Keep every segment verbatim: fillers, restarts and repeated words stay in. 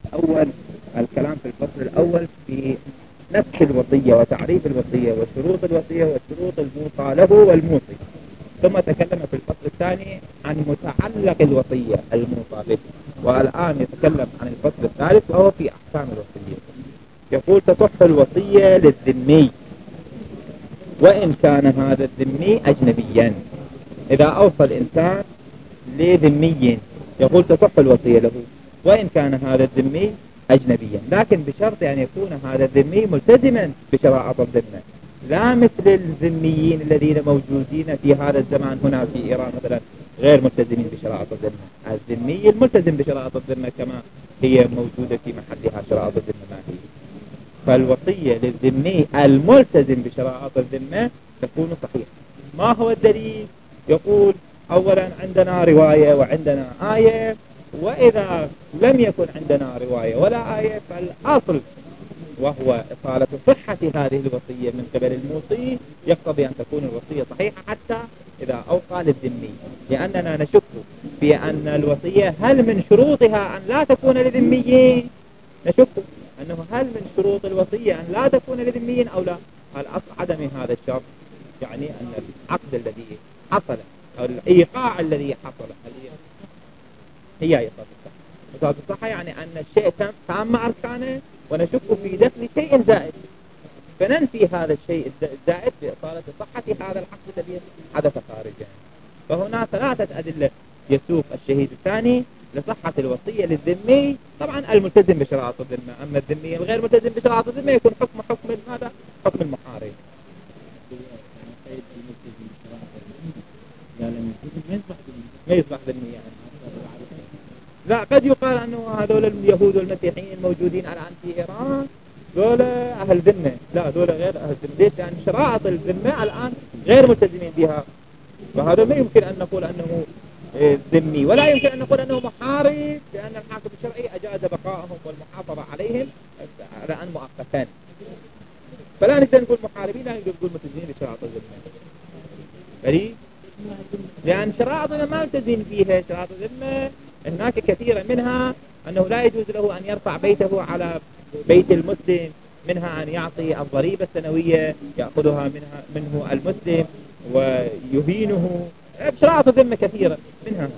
أول الكلام في الفصل الأول في نفس الوصية وتعريف الوصية وشروط الوصية والشروط الموصى له والموصي، ثم تكلم في الفصل الثاني عن متعلق الوصية الموصى به، والآن يتكلم عن الفصل الثالث وهو في أحكام الوصية. يقول تصح الوصية للذمي وإن كان هذا الذمي أجنبيا. إذا أوصى الإنسان لذمي يقول تصح الوصية له وإن كان هذا الذمي أجنبيا، لكن بشرط أن يكون هذا الذمي ملتزما بشرائط الذمة، لا مثل الذميين الذين موجودين في هذا الزمان هنا في إيران مثلا غير ملتزمين بشرائط الذمة. الذمي الملتزم بشرائط الذمة كما هي موجودة في محلها شرائط الذمة ما هي، فالوصية للذمي الملتزم بشرائط الذمة تكون صحيحة. ما هو الدليل؟ يقول أولا عندنا رواية وعندنا آية، وإذا لم يكن عندنا رواية ولا آية فالأصل وهو إصالة صحة هذه الوصية من قبل الموصي يقتضي أن تكون الوصية صحيحة حتى إذا أوصى للذمي، لأننا نشك في أن الوصية هل من شروطها أن لا تكون لذميين، نشك أنه هل من شروط الوصية أن لا تكون لذميين أو لا. الأصل عدم هذا الشرط، يعني أن العقد الذي حصل أو الإيقاع الذي حصل هي إيقاع الصحة. إيقاع الصحة يعني أن الشيء تام أركانه ونشك في دخل شيء زائد، فننفي هذا الشيء الزائد بإصالة صحة هذا العقد الذي حدث خارجا. فهنا ثلاثة أدلة يسوق الشهيد الثاني لصحة الوصية للذمي، طبعا الملتزم بشرائط الذمة، أما الذمي الغير ملتزم بشرائط الذمة يكون حكم حكم ماذا؟ حكم المحارب. ما يصبح ذمي يعني. لا، قد يقال أنه هذول اليهود والمسيحيين الموجودين الآن في إيران دول أهل ذمة، لا دول غير أهل ذمة. ليش؟ لأن شرائط الذمة الآن غير ملتزمين بها، فهذا ما يمكن أن نقول أنه ذمي، ولا يمكن أن نقول أنه محارب، لأن الحاكم الشرعي أجاز بقائهم والمحافظة عليهم على أن مؤقتا، فلا نقدر نقول محاربين، لا نقدر نقول ملتزمين بشرائط الذمة. بريء، لأن شرائط الذمة ما ملتزمين فيها. شرائط الذمة هناك كثيرا منها أنه لا يجوز له أن يرفع بيته على بيت المسلم، منها أن يعطي الضريبة السنوية يأخذها منها منه المسلم ويهينه. شرائط الذمة كثيرة منها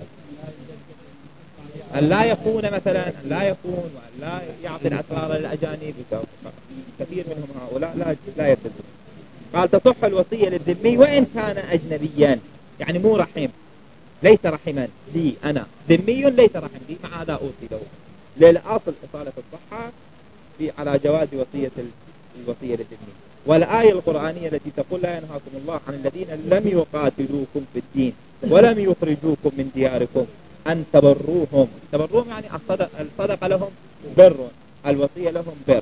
أن لا يخون مثلا، أن لا يخون وأن لا يعطي الأسرار للأجانب، كثير منهم هؤلاء لا لا يلتزم. قال تصح الوصية للذمي وإن كان أجنبيا، يعني مو رحم، ليس رحما لي أنا، ذمي ليس رحم لي، مع هذا أوصي له. للأصل إصالة الصحة في على جواز وصية الوصية للذمي. والآية القرآنية التي تقول لا ينهاكم الله عن الذين لم يقاتلوكم في الدين ولم يخرجوكم من دياركم أن تبروهم. تبروهم يعني الصدق لهم بر، الوصية لهم بر.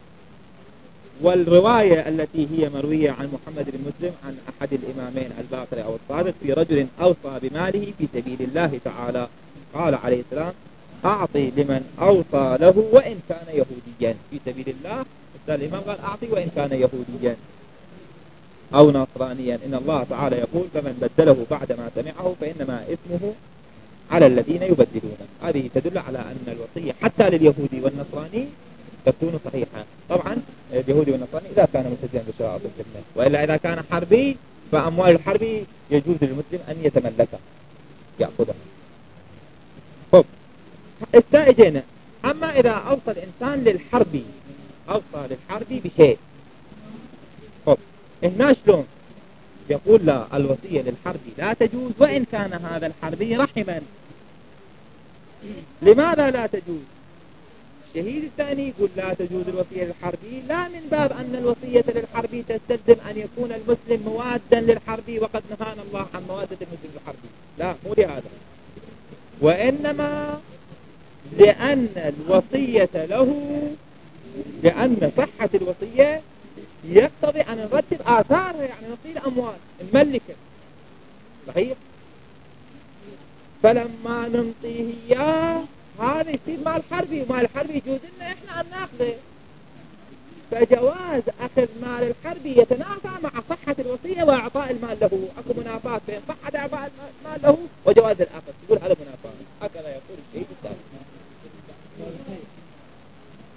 والرواية التي هي مروية عن محمد بن مسلم عن أحد الإمامين الباقر أو الصادق في رجل أوصى بماله في سبيل الله تعالى، قال عليه السلام أعطي لمن أوصى له وإن كان يهوديا في سبيل الله. الإمام قال أعطي وإن كان يهوديا أو نصرانيا، إن الله تعالى يقول فمن بدله بعدما سمعه فإنما إثمه على الذين يبدلونه. هذه تدل على أن الوصية حتى لليهودي والنصراني تكون صحيحة. طبعا اليهودي والنصراني إذا كان ملتزما بشرائط الذمة، وإلا إذا كان حربي فأموال الحربي يجوز للمسلم أن يتملكها يأخذها. طب استأجينا. أما إذا أوصى الإنسان للحربي، أوصى للحربي بشيء، طب هنا شلون؟ يقول لا، الوصية للحربي لا تجوز وإن كان هذا الحربي رحما. لماذا لا تجوز؟ الشهيد الثاني يقول لا تجوز الوصية للحربي، لا من باب أن الوصية للحربي تستلزم أن يكون المسلم موادا للحربي وقد نهانا الله عن موادة المسلم للحربي، لا مو لهذا، وإنما لأن الوصية له، لأن صحة الوصية يقتضي أن نرتب آثارها، يعني نصير أموال نملكه، صحيح؟ فلما ننطيه إياه هذا يصير مال حربي، ومال الحربي يجوز لنا إحنا أن نأخذه. فجواز أخذ مال الحربي يتنافى مع صحة الوصية وإعطاء المال له. أكو منافاة بين صحة إعطاء المال له وجواز الأخذ، يقول هذا منافاة. هكذا يقول الشيء الثاني.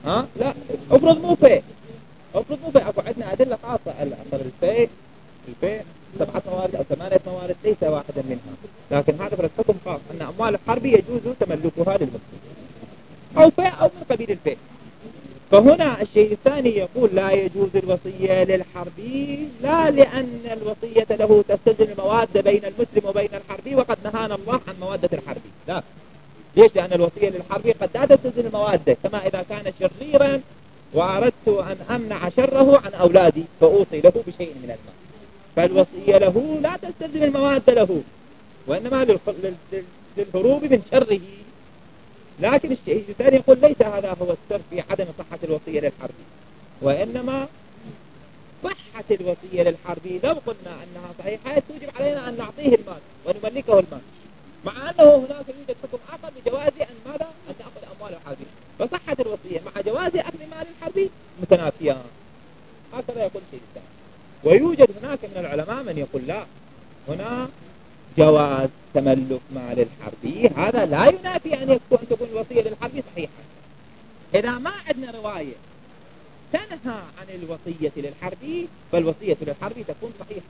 ها لا افرض مو فيه، افرض مو فيه، اكو عندنا ادله خاصه. اصل الفيه الفيه سبعه موارد او ثمانيه موارد ليس واحدا منها، لكن هذا فرد حكم خاص ان اموال الحرب يجوز تملكها للمسلم او فيه او من قبيل الفيه. فهنا الشيء الثاني يقول لا يجوز الوصية للحربي، لا لأن الوصية له تستلزم المواد بين المسلم وبين الحربي وقد نهانا الله عن موادة الحربي، لا. ليش؟ لأن الوصية للحربي قد لا تستلزم المواد، كما إذا كان شريرا وأردت أن أمنع شره عن أولادي فأوصي له بشيء من المال، فالوصية له لا تستلزم المواد له، وإنما للهروب من شره. لكن الشيء الثاني يقول ليس هذا هو السر في عدم صحة الوصية للحربي، وإنما صحة الوصية للحربي لو قلنا أنها صحيحة توجب علينا أن نعطيه المال ونملكه المال، مع أنه هناك يوجد حكم آخر بجواز أن ماذا؟ أن نأخذ أموال الحربي. فصحة الوصية مع جواز أخذ مال الحربي متنافيان، هكذا يقول الشيء الثاني. ويوجد هناك من العلماء من يقول لا، هنا جواز تملك مال الحربي هذا لا ينافي أن تكون الوصية للحربي صحيحة. إذا ما عندنا رواية تنهى عن الوصية للحربي فالوصية للحربي تكون صحيحة.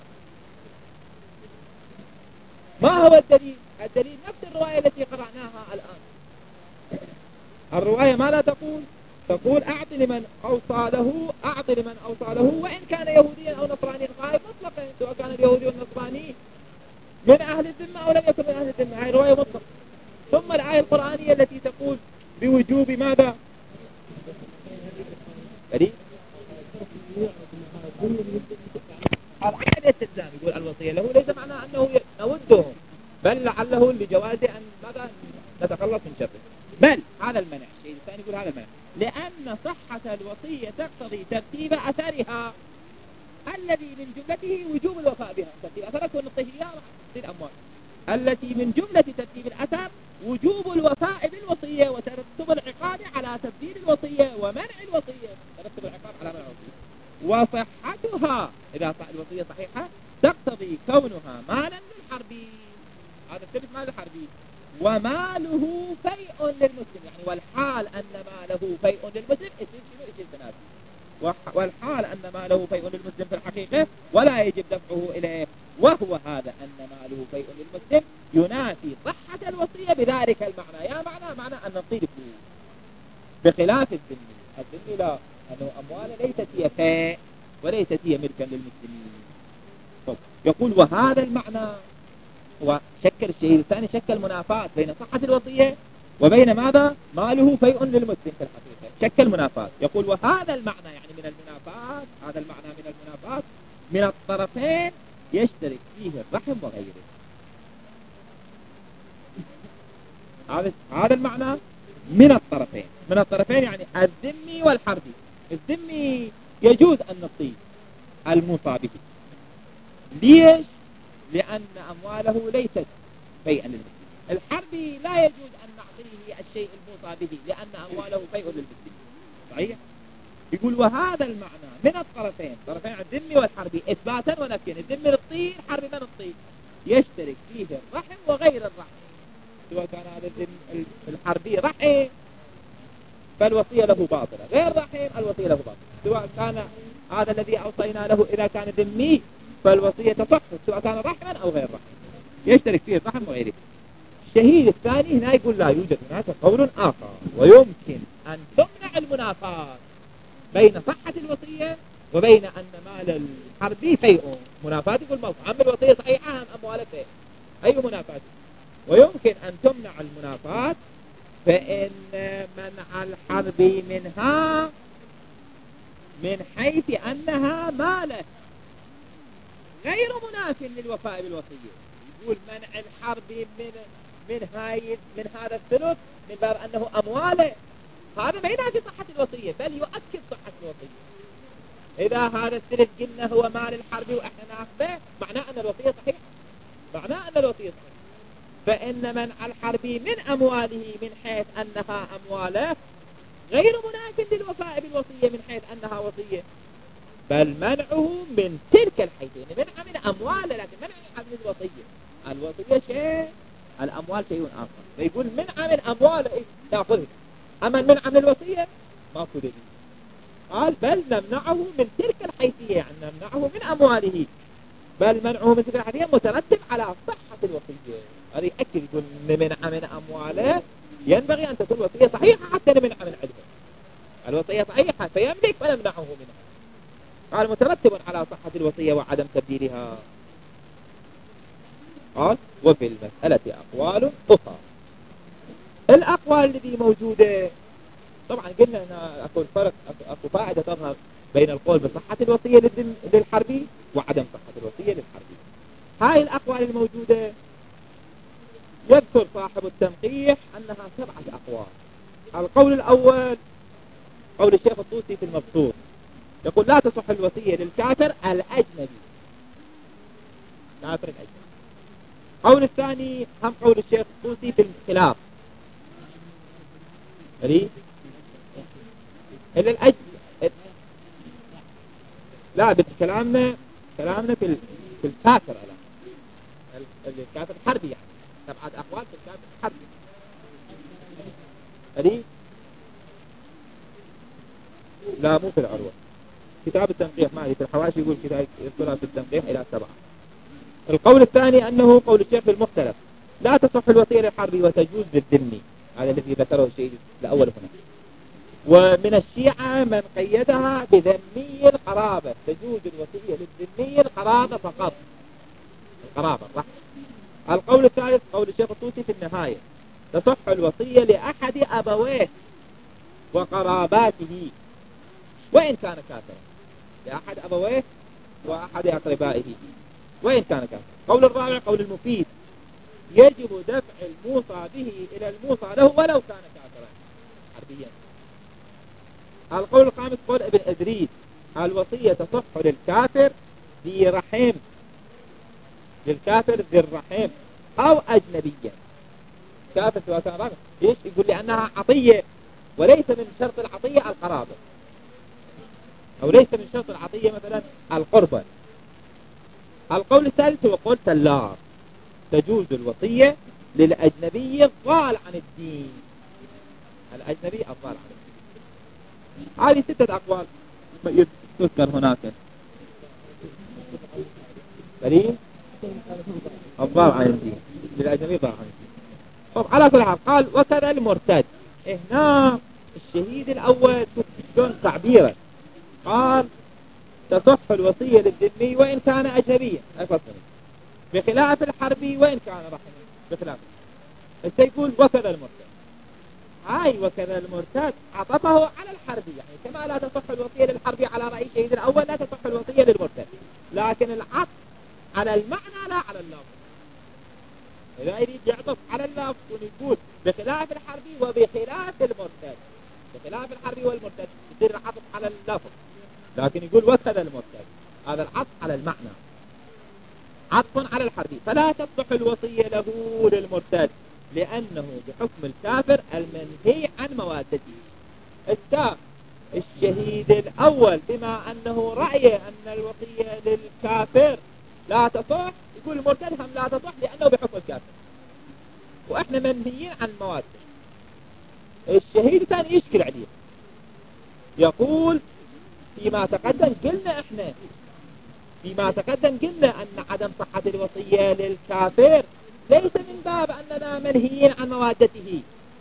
ما هو الدليل؟ الدليل نفس الرواية التي قرأناها الآن. الرواية ماذا تقول؟ تقول أعط لمن أوصى له، أعط لمن أوصى له وإن كان يهوديا أو نصرانيا، غاية مطلقا سواء كان اليهودي والنصراني من أهل الذمة أو لم يكن من أهل الذمة، هذه رواية مطلقة. ثم الآية القرآنية التي تقول بوجوب ماذا؟ فريد الآية الاستلزام يقول الوصية له ليس معناه أنه نودهم، بل لعله لجواز أن ماذا نتخلص من شره. بل هذا المنع، الشيء الثاني يقول هذا المنع لأن صحة الوصية تقتضي ترتيب أثرها الذي من جملته وجوب الوفاء بها. ترتيب أثرها كون الطهية للأموال التي من جملة ترتيب الأثر وجوب الوفاء بالوصية وترتب العقاب على تبديل الوصية ومنع الوصية، ترتب العقاب على منع الوصية. وصحتها إذا الوصية صحيحة تقتضي كونها مالا للحربي، هذا الثبت مال الحربي، وماله فيء للمسلم، يعني والحال أن ماله فيء للمسلم اسم شنو؟ اسم تنافي. والحال أن ماله فيء للمسلم في الحقيقة ولا يجب دفعه إليه، وهو هذا أن ماله فيء للمسلم ينافي صحة الوصية بذلك المعنى. يا معنى معنى أن نطيل فيه بخلاف الذمي. الذمي لا، أنه أموال ليست هي فيء وليست هي ملكا للمسلمين. يقول وهذا المعنى وشكل الشيء الثاني شكل منافاة بين صحة الوصية وبين ماذا؟ ماله فيء للمسلم في الحقيقة، شكل منافاة. يقول وهذا المعنى يعني من المنافاة، هذا المعنى من المنافاة من الطرفين يشترك فيه الرحم وغيره. هذا هذا المعنى من الطرفين، من الطرفين يعني الذمي والحربي. الذمي يجوز أن نعطيه الموصى به، ليش؟ لأن أمواله ليست فيئا للمسلم. الحربي لا يجوز أن نعطيه الشيء الموصى به لأن أمواله فيء للمسلم. صحيح؟ يقول وهذا المعنى من الطرفين، طرفين الذمي والحربي إثباتا ونفيا. الذمي نعطيه، الحربي ما نعطيه، يشترك فيه الرحم وغير الرحم. سواء كان هذا الحربي رحم فالوصية له باطلة، غير رحم الوصية له باطلة. سواء كان هذا الذي أوصينا له إذا كان ذمي فالوصية تصح سواء كان رحما أو غير رحم، يشترك فيه الرحم وغيره. الشهيد الثاني هنا يقول لا يوجد هناك قول آخر، ويمكن أن تمنع المنافاة بين صحة الوصية وبين أن مال الحربي فيء. منافاة يقول موقع عم الوصية صحيحة أم أمواله فيء، أي منافاة؟ ويمكن أن تمنع المنافاة فإن منع الحربي منها من حيث أنها ماله غير مناف للوفاء بالوصية. يقول منع الحربي من من هاي من هذا الثلث من باب أنه أمواله، هذا ما ينافي صحة الوصية بل يؤكد صحة الوصية. إذا هذا الثلث قلنا هو مال الحربي وإحنا ناخذه معناه أن الوصية صحيحة، معناه أن الوصية صحيحة. فإن منع الحربي من أمواله من حيث أنها أمواله غير مناف للوفاء بالوصية من حيث أنها وصية، بل منعه من تلك الحيثين، منع من أمواله لكن منع من الوصية. الوصية شيء، الأموال شيء آخر. فيقول منع من أمواله إيه؟ تأخذه، أما منع من الوصية ماكو دليل. قال بل نمنعه من تلك الحيثية، يعني نمنعه من أمواله، بل منعه من تلك الحيثية مترتب على صحة الوصية. هذا يأكد يقول نمنع من أمواله ينبغي أن تكون وصية صحيحة حتى نمنع من علمه. الوصية صحيحة فيملك فنمنعه منها. قال مترتب على صحة الوصية وعدم تبديلها. قال وفي المسألة أقوال أخرى. الأقوال التي موجودة طبعا قلنا أن أكو الفرق، أكو فائدة تظهر بين القول بصحة الوصية للحربي وعدم صحة الوصية للحربي. هاي الأقوال الموجودة يذكر صاحب التنقيح أنها سبعة أقوال. القول الأول قول الشيخ الطوسي في المبسوط، يقول لا تصح الوصية للكافر الأجنبي، كافر الأجنبي. قول الثاني هم قول الشيخ الطوسي في الخلاف، إلا الأجنبي. لا بكلامنا كلامنا في في الكافر، الآن الكافر الحربي، يعني سبعة أقوال في الكافر الحربي. هذه لا مو في العروة، كتاب التنقيح ما في الحواشي يقول كتاب يذكرها في التنقيح إلى سبعة. القول الثاني أنه قول الشيخ في المختلف لا تصح الوصية للحربي وتجوز للذمي، هذا الذي ذكره الشيء الأول هنا. ومن الشيعة من قيدها بذمي القرابة، تجوز الوصية للذمي القرابة فقط، القرابة صح. القول الثالث قول الشيخ الطوسي في النهاية تصح الوصية لأحد أبويه وقراباته وإن كان كافرا، لأحد أبويه وأحد أقربائه وإن كان كافرا. قول الرابع قول المفيد يجب دفع الموصى به إلى الموصى له ولو كان كافرا حربيا. القول الخامس قول ابن إدريس الوصية تصح للكافر ذي رحم، للكافر ذي الرحم أو أجنبيا، كافر سواء كان رحم. ليش؟ يقول لأنها عطية وليس من شرط العطية القرابة، أو ليس من شرط العطية مثلا القربة. القول الثالث هو قول سلار تجوز الوصية للأجنبي الضال عن الدين، الأجنبي الضال عن الدين. هذه ستة أقوال تذكر هناك. دليل الضال عن الدين، للأجنبي الضال عن الدين. طب على كل حال قال وكذا المرتد. هنا الشهيد الأول شلون تعبيره، قال تصح الوصية للذمي وإن كان أجنبيا بخلاف الحربي وإن كان رحمه، بخلاف يقول وكذا المرتد. هاي وكذا المرتد عطفه على الحربي، يعني كما لا تصح الوصية للحربي على رأي الشهيد الأول لا تصح الوصية للمرتد، لكن العطف على المعنى لا على اللفظ. إذا يريد يعطف على اللفظ ونقول بخلاف الحربي وبخلاف المرتد، بخلاف الحربي والمرتد يصير عطف على اللفظ، لكن يقول وكذا المرتد هذا العطف على المعنى، عطف على الحربي. فلا تصح الوصية له للمرتد لأنه بحكم الكافر المنهي عن موادته. الساق الشهيد الأول بما أنه رأيه أن الوصية للكافر لا تصح، يقول المرتد هم لا تصح لأنه بحكم الكافر، وإحنا منهيين عن موادته. الشهيد الثاني يشكل عليه، يقول فيما تقدم قلنا إحنا فيما تقدم قلنا أن عدم صحة الوصية للكافر ليس من باب أننا منهيين عن موادته،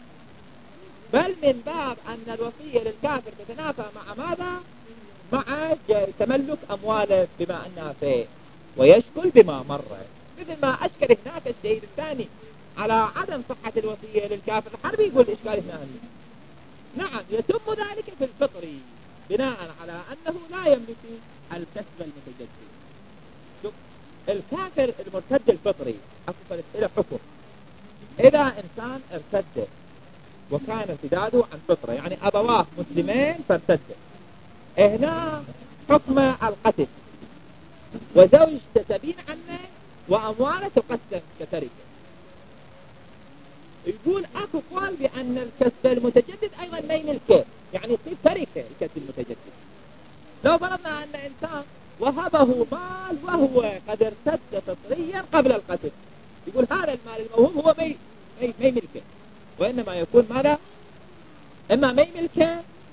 بل من باب أن الوصية للكافر تتنافى مع ماذا؟ مع تملك أمواله بما أنها فيه، ويشكل بما مر، مثل ما أشكل هناك الشهيد الثاني على عدم صحة الوصية للكافر الحربي، يقول الإشكال هنا. نعم يتم ذلك في الفطري بناء على أنه لا يملك الكسب المتجدد. شوف الكافر المرتد الفطري أصبحت إلى حكم إذا إنسان ارتد وكان ارتداده عن فطرة، يعني أبواه مسلمين فارتد، هنا حكم القتل وزوجته تبين عنه وأمواله تقسم كتركه. يقول أكو قال بأن الكسب المتجدد أيضا ما يملكه، يعني يصير تركه الكسب المتجدد. لو فرضنا أن إنسان وهبه مال وهو قد ارتد فطريا قبل القتل، يقول هذا المال الموهوب هو ما يملكه، وإنما يكون ماذا؟ إما ما يملكه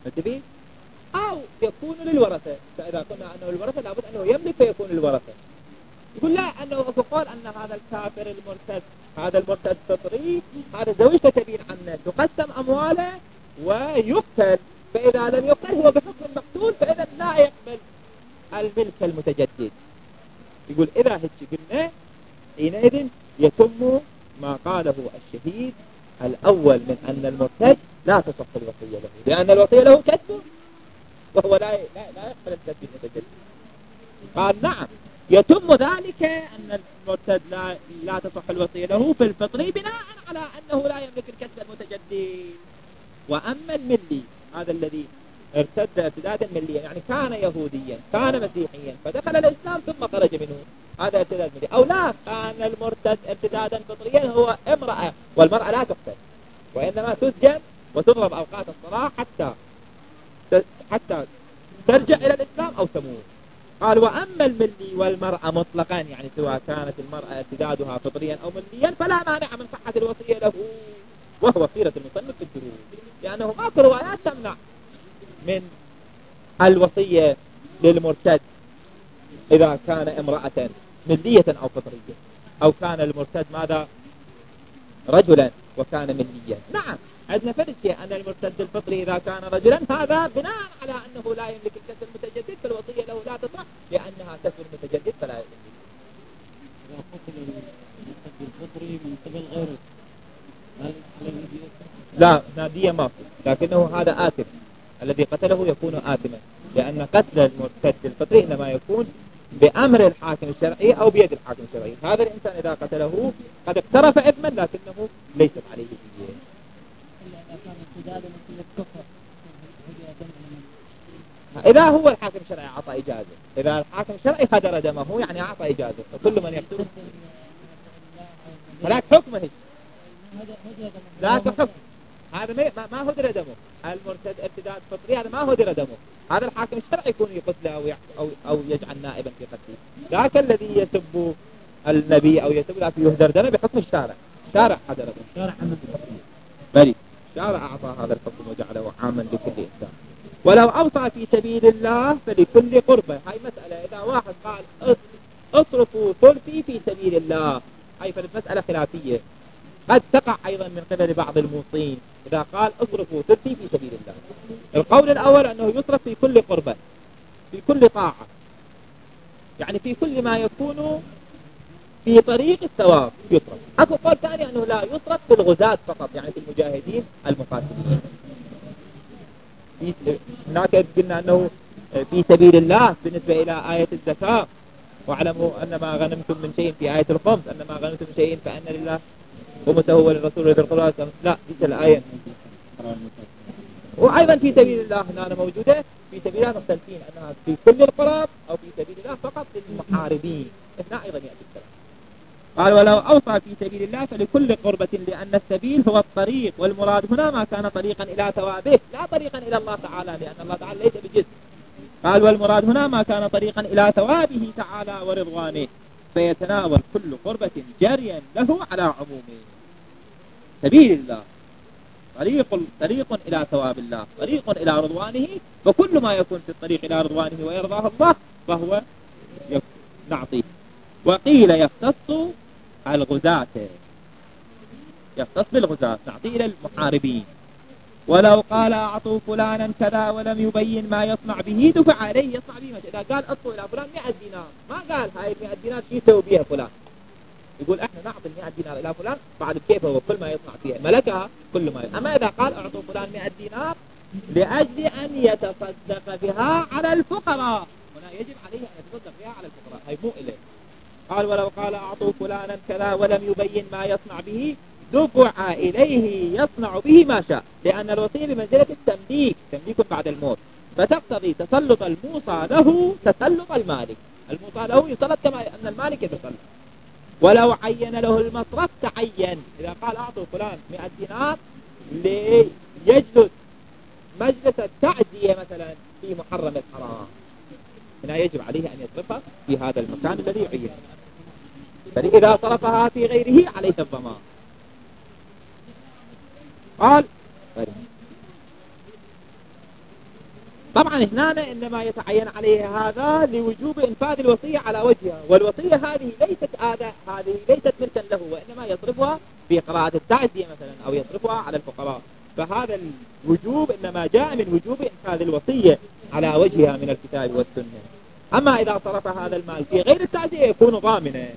متفقين؟ أو يكون للورثة، فإذا قلنا أنه الورثة لابد أنه يملك فيكون الورثة. يقول لا، أنه تقول أن هذا الكافر المرتد، هذا المرتد فطري، هذا زوجته تبين عنه، تقسم أمواله ويقتل، فإذا لم يقتل هو بحكم المقتول، فإذا لا يقبل الملك المتجدد. يقول إذا هيك قلنا حينئذ يتم ما قاله الشهيد الأول من أن المرتد لا تصح الوصية له، لأن الوصية له كسب وهو لا لا, لا يقبل الكسب المتجدد. قال نعم يتم ذلك أن المرتد لا لا تصح الوصية له في الفطري بناء على أنه لا يملك الكسب المتجدد. وأما الملي هذا الذي ارتد ارتدادا مليا، يعني كان يهوديا كان مسيحيا فدخل الإسلام ثم خرج منه، هذا ارتداد ملي. أو لا، كان المرتد ارتدادا فطريا هو امرأة، والمرأة لا تقتل وإنما تسجن وتضرب أوقات الصلاة حتى حتى ترجع إلى الإسلام أو تموت. قال وأما الملي والمرأة مطلقا، يعني سواء كانت المرأة ارتدادها فطريا أو مليا، فلا مانع من صحة الوصية له، وهو خيرة المصنف في الدروس، لأنه ماكو روايات تمنع من الوصية للمرتد إذا كان امرأة ملية أو فطرية، أو كان المرتد ماذا رجلا وكان مليا. نعم عندنا فرق شيء أن المرتد الفطري إذا كان رجلا هذا بناء على أنه لا يملك الكسب المتجدد، فالوصية له لا تصح لأنها كسب المتجدد فلا يملك. إذا قتل المرتد الفطري من قبل غيره لا نادية ما في، لكنه هذا آثم، الذي قتله يكون آثما، لأن قتل المرتد الفطري إنما يكون بأمر الحاكم الشرعي أو بيد الحاكم الشرعي. هذا الإنسان إذا قتله قد اقترف إثما لكنه ليست عليه دية. إذا هو الحاكم الشرعي أعطى إجازة، إذا الحاكم الشرعي هدر دمه يعني أعطى إجازة، فكل من يقتل هناك حكمه هيك. لا حكم هذا ما ما هدر دمه، المرتد ارتداد فطري هذا ما هدر دمه، هذا الحاكم الشرعي يكون يقتله أو أو أو يجعل نائبا في قتله. ذاك الذي يسب النبي أو يسب لكن يهدر دمه بحكم الشارع، شارع هدر دمه، شارع عمل بلي شارع أعطى هذا الحكم وجعله عاما لكل إنسان. ولو أوصى في سبيل الله فلكل قربة، هاي مسألة إذا واحد قال اصرفوا ثلثي في سبيل الله، هاي فالمسألة خلافية قد تقع أيضا من قبل بعض الموصين، إذا قال اصرفوا ثلثي في سبيل الله. القول الأول أنه يصرف في كل قربة، في كل طاعة، يعني في كل ما يكون في طريق الثواب يصرف. أكو قول ثاني أنه لا يصرف في الغزاة فقط، يعني في المجاهدين المقاتلين. هناك قلنا أنه في سبيل الله بالنسبة إلى آية الزكاة، واعلموا أن ما غنمتم من شيء في آية الخمس، أن ما غنمتم من شيء فأن لله خمسه وللرسول ذي القربى، لا ديك الآية. وأيضا في سبيل الله هنا موجودة، في سبيل الله مختلفين أنها في كل القرب أو في سبيل الله فقط للمحاربين، هنا أيضا يأتي الكلام. قال ولو أوصى في سبيل الله فلكل قربة، لأن السبيل هو الطريق، والمراد هنا ما كان طريقا إلى ثوابه لا طريقا إلى الله تعالى، لأن الله تعالى ليس بجزء. قال والمراد هنا ما كان طريقا إلى ثوابه تعالى ورضوانه، فيتناول كل قربة جريا له على عمومه. سبيل الله طريق طريق إلى ثواب الله، طريق إلى رضوانه، فكل ما يكون في الطريق إلى رضوانه ويرضاه الله فهو نعطيه. وقيل يختص الغزاة، يختص بالغزاة نعطيه إلى المحاربين. ولو قال أعطوا فلانا كذا ولم يبين ما يصنع به دفع عليه يصنع به. إذا قال أعطوا إلى فلان مئة دينار، ما قال هاي المئة دينار شو يسوي بيها فلان، يقول احنا نعطي المئة دينار إلى فلان بعد كيف هو كل ما يصنع فيها ملكها كل ما يصنع. أما إذا قال أعطوا فلان مئة دينار لأجل أن يتصدق بها على الفقراء، هنا يجب عليه أن يتصدق بها على الفقراء، هاي مو إليه. قال ولو قال أعطوا فلانا كذا ولم يبين ما يصنع به دفع إليه يصنع به ما شاء، لأن الوصية بمنزلة التمليك، تمليك بعد الموت، فتقتضي تسلط الموصى له تسلط المالك، الموصى له يسلط كما أن المالك يتسلط. ولو عين له المصرف تعين، إذا قال أعطوا فلان مئة دينار ليجلس مجلس التعزية مثلا في محرم الحرام، هنا يجب عليه أن يصرفها في هذا المكان الذي يعين، فإذا صرفها في غيره عليه الضمان. قال طبعا هنا إنما يتعين عليه هذا لوجوب إنفاذ الوصية على وجهها، والوصية هذه ليست آداء، هذه ليست ملكا له، وإنما يصرفها في قراءة التعزية مثلا أو يصرفها على الفقراء. فهذا الوجوب إنما جاء من وجوب إنفاذ الوصية على وجهها من الكتاب والسنة. أما إذا صرف هذا المال في غير التعزية يكون ضامنا.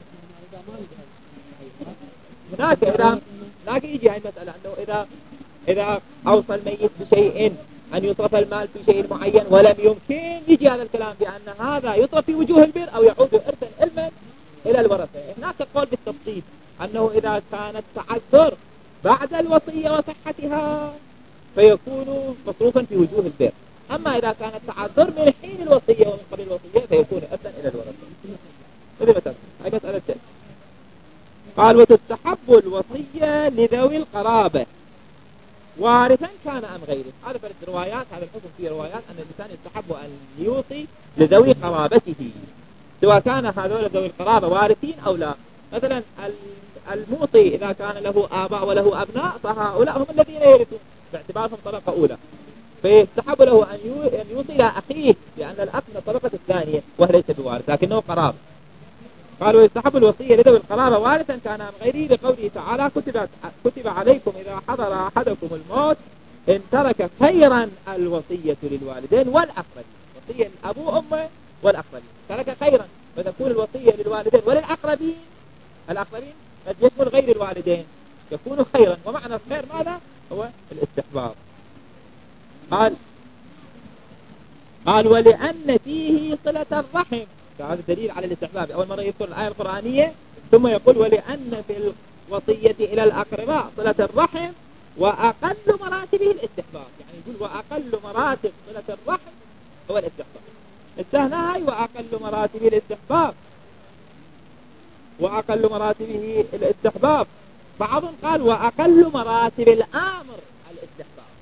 هناك إذا هناك يجي هاي المسألة أنه إذا إذا أوصى الميت بشيء أن يصرف المال في شيء معين ولم يمكن، يجي هذا الكلام بأن هذا يصرف في وجوه البر أو يعود إرثا علما إلى الورثة. هناك قول بالتفصيل أنه إذا كانت تعذر بعد الوصية وصحتها فيكون مصروفا في وجوه البر، أما إذا كانت تعذر من حين الوصية ومن قبل الوصية فيكون إرثا إلى الورثة. هذه مسألة، هذه مسألة تانية. قال وتستحب الوصية لذوي القرابة وارثا كان أم غيره. هذا في الروايات، هذا الحكم في روايات أن الإنسان يستحب أن يوصي لذوي قرابته سواء كان هذول ذوي القرابة وارثين أو لا. مثلا الموصي إذا كان له آباء وله أبناء فهؤلاء هم الذين يرثون باعتبارهم طبقة أولى، فيستحب له أن يوصي إلى أخيه لأن الأخ من الطبقة الثانية وهو ليس بوارث لكنه قراب. قالوا يستحب الوصية لذوي القرابة وارثا كان أم غيره بقوله تعالى كتب, كتب عليكم إذا حضر أحدكم الموت إن ترك خيرا الوصية للوالدين والأقربين. وصية أبو أمه والأقربين ترك خيرا، فتكون الوصية للوالدين وللأقربين. الأقربين قد يشمل غير الوالدين يكون خيرا، ومعنى الخير ماذا؟ هو الاستحباب. قال قال ولأن فيه صلة الرحم، هذا دليل على الاستحباب. أول مرة يذكر الآية القرآنية ثم يقول ولأن في الوصية إلى الأقرباء صلة الرحم وأقل مراتبه الاستحباب، يعني يقول وأقل مراتب صلة الرحم هو الاستحباب. استهناها وأقل مراتبه الاستحباب وأقل مراتبه الاستحباب. بعضهم قال وأقل مراتب الأمر الاستحباب.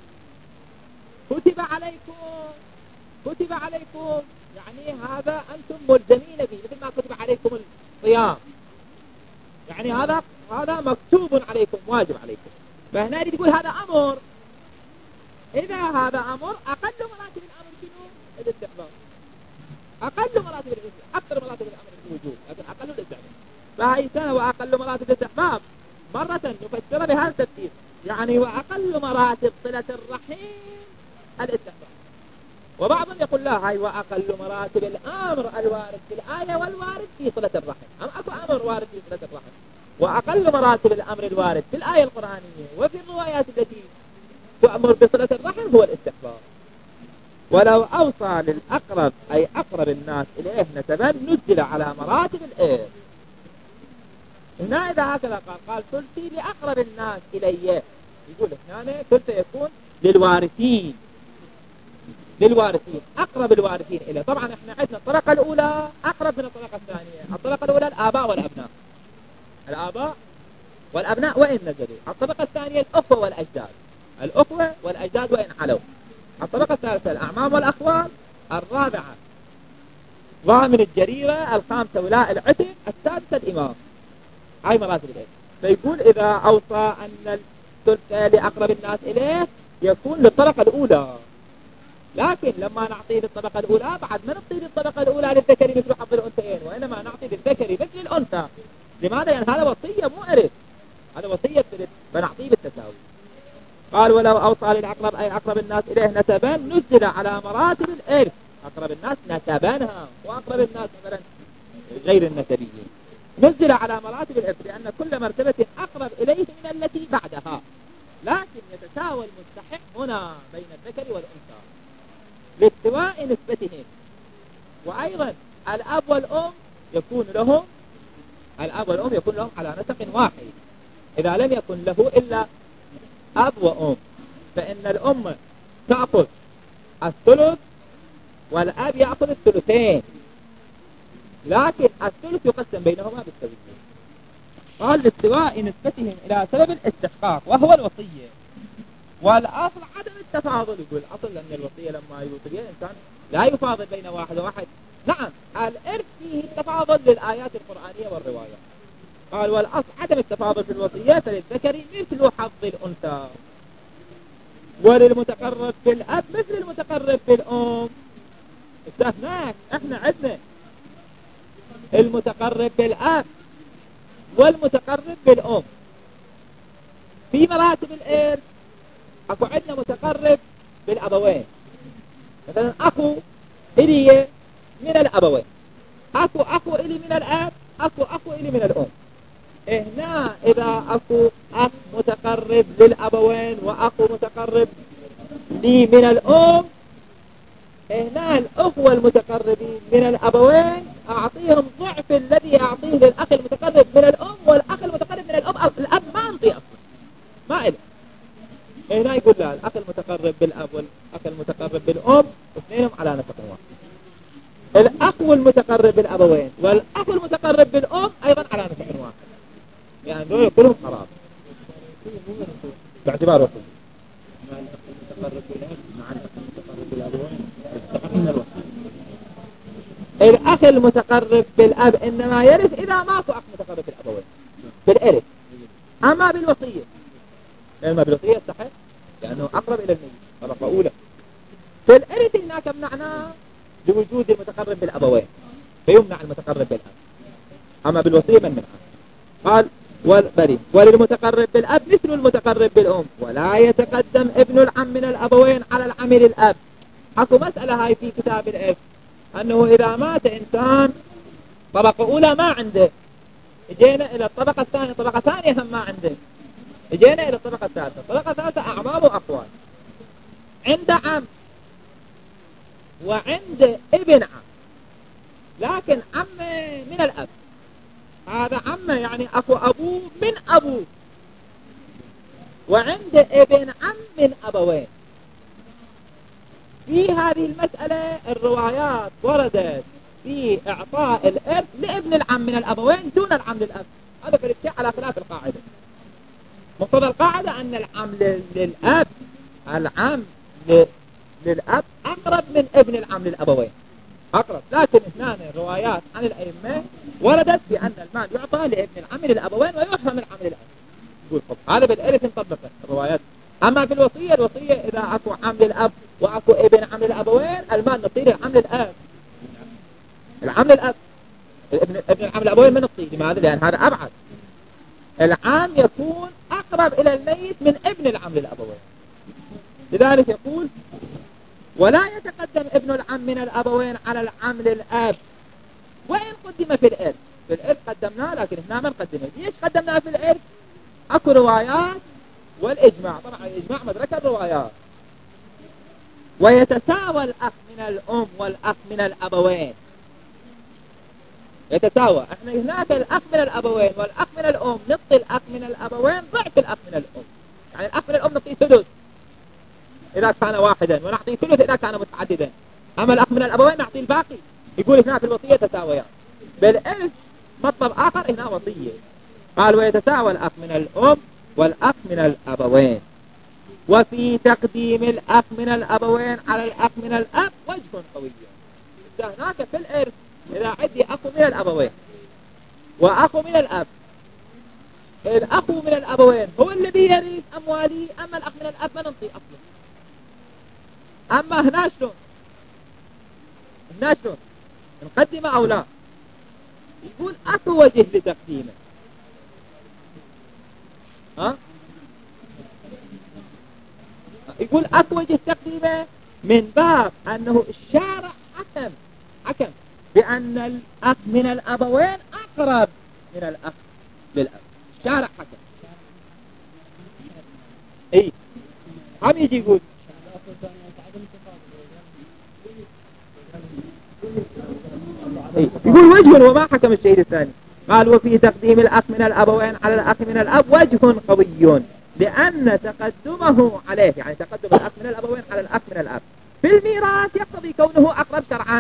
كتب عليكم كتب عليكم يعني هذا أنتم ملزمين به، مثل ما كتب عليكم الصيام، يعني هذا هذا مكتوب عليكم واجب عليكم. فهنا يقول هذا أمر، إذا هذا أمر أقل مراتب الأمر شنو؟ الاستحباب. أقل مراتب الاستحباب، أكثر مراتب الأمر الوجوب لكن أقل الاستحباب. فهي سنة وأقل مراتب الاستحباب مرة نفسر بهذا التفسير، يعني وأقل مراتب صلة الرحيم الاستحباب. وبعضهم يقول لا هاي وأقل مراتب الأمر الوارد في الآية والوارد في صلة الرحم. أم أكو أمر وارد في صلة الرحم، وأقل مراتب الأمر الوارد في الآية القرآنية وفي الروايات التي تأمر بصلة الرحم هو الاستحباب. ولو أوصى للأقرب أي أقرب الناس إليه نسبا نزل على مراتب الإرث. هنا إذا هكذا قال قال ثلثي لأقرب الناس إليه، يقول هنا ثلث يكون للوارثين للوارثين أقرب الوارثين إليه. طبعا احنا عندنا الطريقة الأولى أقرب من الطريقة الثانية. الطريقة الأولى الآباء والأبناء الآباء والأبناء وإن نزلوا. الطريقة الثانية الأخوة والأجداد الأخوة والأجداد وإن علوا. الطريقة الثالثة الأعمام والأخوال. الرابعة ضامن الجريرة. الخامسة ولاء العتق. السادسة الإمام. هاي مراتب الإرث. فيقول إذا أوصى أن الثلث لأقرب الناس إليه يكون للطريقة الأولى، لكن لما نعطيه للطبقة الأولى بعد ما نعطيه للطبقة الأولى للذكر مثل حظ الأنثيين، وإنما نعطي للذكر مثل الأنثى. لماذا؟ لأن هذا وصية مو إرث، هذا وصية فنعطيه بالتساوي. قال ولو أوصى للأقرب أي أقرب الناس إليه نسبا نزل على مراتب الإرث. أقرب الناس نسبانها، وأقرب الناس مثلا غير النسبيين نزل على مراتب الإرث، لأن كل مرتبة أقرب إليه من التي بعدها، لكن يتساوى المستحق هنا بين الذكر والأنثى لاستواء نسبتهم. وأيضا الأب والأم يكون لهم الأب والأم يكون لهم على نسق واحد. إذا لم يكن له إلا أب وأم فإن الأم تأخذ الثلث والأب يأخذ الثلثين، لكن الثلث يقسم بينهما بالسويين. قال لاستواء نسبتهم إلى سبب الاستحقاق وهو الوصية. والأصل عدم التفاضل. يقول الأصل أن الوصية لما يوصي الإنسان لا يفاضل بين واحد وواحد. نعم الإرث فيه التفاضل للآيات القرآنية والرواية. قال والأصل عدم التفاضل في الوصية فللذكر مثل حظ الأنثى. وللمتقرب في الأب مثل المتقرب في الأم. استثناك احنا عندنا المتقرب في الأب والمتقرب في الأم. في مراتب الإرث اكو عندنا متقرب بالأبوين، مثلا أخو إلي من الأبوين، أكو أخو إلي من الأب، أكو أخو إلي من الأم. هنا إذا أكو أخ متقرب للأبوين وأخو متقرب لي من الأم، هنا الأخوة المتقربين من الأبوين أعطيهم ضعف الذي أعطيه للأخ المتقرب من الأم، والأخ المتقرب من الأب الأب ما أعطيه أصلا، ما إله. هنا يقول لا، الأخ المتقرب بالأب والأخ المتقرب بالأم اثنينهم على نفق واحد. الأخ المتقرب بالأبوين والأخ المتقرب بالأم أيضا على نفق واحد، يعني دول كلهم حرام باعتبار وصول. مع الأخ المتقرب بالأب مع الأخ المتقرب بالأبوين يستحق من الوصول. الأخ المتقرب بالأب إنما يرث إذا ماكو أخ متقرب بالأبوين بالإرث. أما بالوصية، لأنه بالوصية يستحق لأنه أقرب إلى الميت طرف أولى. في الإرث هناك منعناه بوجود المتقرب بالأبوين فيمنع المتقرب بالأب، أما بالوصية من منعه. قال والبري وللمتقرب بالأب مثل المتقرب بالأم، ولا يتقدم ابن العم من الأبوين على العم للأب. أكو مسألة هاي في كتاب الإرث، أنه إذا مات إنسان طبقة أولى ما عنده، جينا إلى الطبقة الثانية، طبقة ثانية هم ما عنده، جينا إلى الطبقة الثالثة، الطبقة الثالثة أعمام وأخوان، عند عم وعند ابن عم، لكن عم من الأب، هذا عم يعني أخو أبوه من أبوه، وعند ابن عم من أبوين. في هذه المسألة الروايات وردت في إعطاء الإرث لابن العم من الأبوين دون العم للأب. هذا في الاتجاه على خلاف القاعدة. مقتضى القاعدة أن العم للأب العم للأب أقرب من ابن العم للأبوين أقرب، لكن اثنان روايات عن الأئمة وردت بأن المال يعطى لابن العم للأبوين ويحرم العم للأب. يقول طب هذا بالإرث انطبقت الروايات. أما في الوصية، الوصية إذا أكو عم للأب وأكو ابن عم للأبوين، المال نطيل العم للأب، العم للأب، ابن ابن العم للأبوين من نطيل. لماذا؟ لأن هذا أبعد، العام يكون أقرب إلى الميت من ابن العم للأبوين. لذلك يقول ولا يتقدم ابن العم من الأبوين على العم للأب وإن قدم في الإرث. في الإرث قدمناه، لكن هنا ما نقدمه. ليش قدمناه في الإرث؟ أكو روايات والإجماع، طبعا الإجماع مدرك الروايات. ويتساوى الأخ من الأم والأخ من الأبوين، يتساوى. احنا هناك الأخ من الأبوين والأخ من الأم نعطي الأخ من الأبوين ضعف الأخ من الأم، يعني الأخ من الأم نعطيه ثلث إذا كان واحدا، ونعطيه ثلث إذا كان متعددا. أما الأخ من الأبوين نعطيه الباقي. يقول هنا في الوصية تساويان. بالإرث مطلب آخر هنا وصية، قال ويتساوى الأخ من الأم والأخ من الأبوين. وفي تقديم الأخ من الأبوين على الأخ من الأب وجه قوي. هناك في الإرث إذا عندي أخو من الأبوين وأخو من الأب، الأخو من الأبوين هو الذي يريد أموالي، أما الأخ من الأب ما ننطي أصلا. أما هنا شلون؟ هنا شلون؟ نقدم أو لا؟ يقول أكو وجه لتقديمه. ها؟ يقول أكو وجه تقديمه من باب أنه الشارع حكم حكم بأن الأخ من الأبوين أقرب من الأخ للأب. الشارع حكم. إيه هم يجي يقول إيه؟ يقول وجه وما حكم الشيء الثاني. قال وفي تقديم الأخ من الأبوين على الأخ من الأب وجه قوي، لأن تقدمه عليه، يعني تقدم الأخ من الأبوين على الأخ من الأب في الميراث يقتضي كونه أقرب شرعان.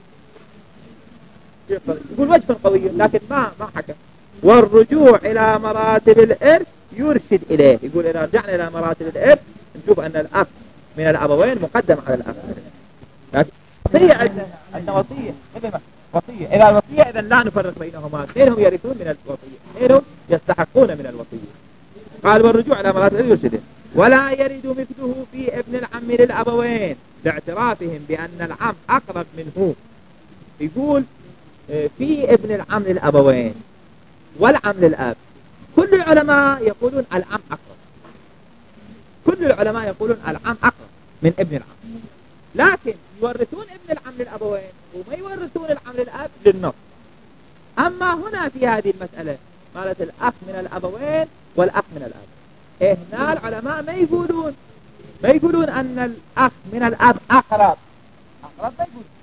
يقول وجه قوي لكن ما ما حكم. والرجوع إلى مراتب الإرث يرشد إليه. يقول إذا رجعنا إلى مراتب الإرث نشوف أن الأخ من الأبوين مقدم على الأخ من الأب. لكن وصية عندنا عندنا وصية مثل ما وصية، إذا الوصية إذا لا نفرق بينهما، اثنينهم يرثون من الوصية، اثنينهم يستحقون من الوصية. قال والرجوع إلى مراتب الإرث يرشد. ولا يرد مثله في ابن العم للأبوين لاعترافهم بأن العم أقرب منه. يقول في ابن العم للأبوين والعم للأب، كل العلماء يقولون العم أقرب، كل العلماء يقولون العم أقرب من ابن العم، لكن يورثون ابن العم للأبوين وما يورثون العم للأب للنص. أما هنا في هذه المسألة قالت الأخ من الأبوين والأخ من الأب، هنا العلماء ما يقولون ما يقولون أن الأخ من الأب أقرب، أقرب ما يقولون،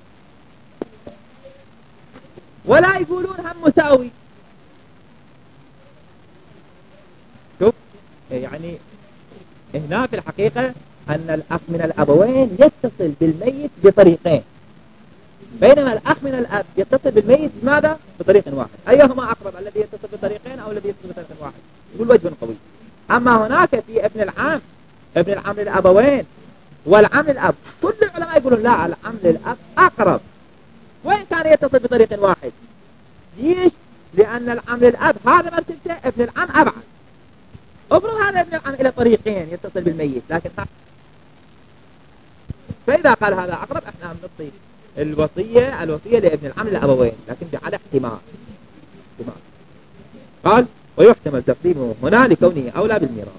ولا يقولون هم مساوي. شوف يعني هنا في الحقيقة أن الأخ من الأبوين يتصل بالميت بطريقين، بينما الأخ من الأب يتصل بالميت ماذا؟ بطريق واحد. أيهما أقرب، الذي يتصل بطريقين أو الذي يتصل بطريق واحد؟ يقول وجه قوي. أما هناك في ابن العام، ابن العام للأبوين والعام للأب، كل العلماء يقولون لا، العام للأب أقرب وإن كان يتصل بطريق واحد. ليش؟ لأن العام للأب هذا مرتبته، ابن العام أبعد. افرض هذا ابن العام إلى طريقين يتصل بالميت، لكن فإذا قال هذا أقرب احنا نعطي الوصية الوصية لابن العم للأبوين، لكن على احتمال. قال ويحتمل تقديمه هنا لكونه أولى بالميراث.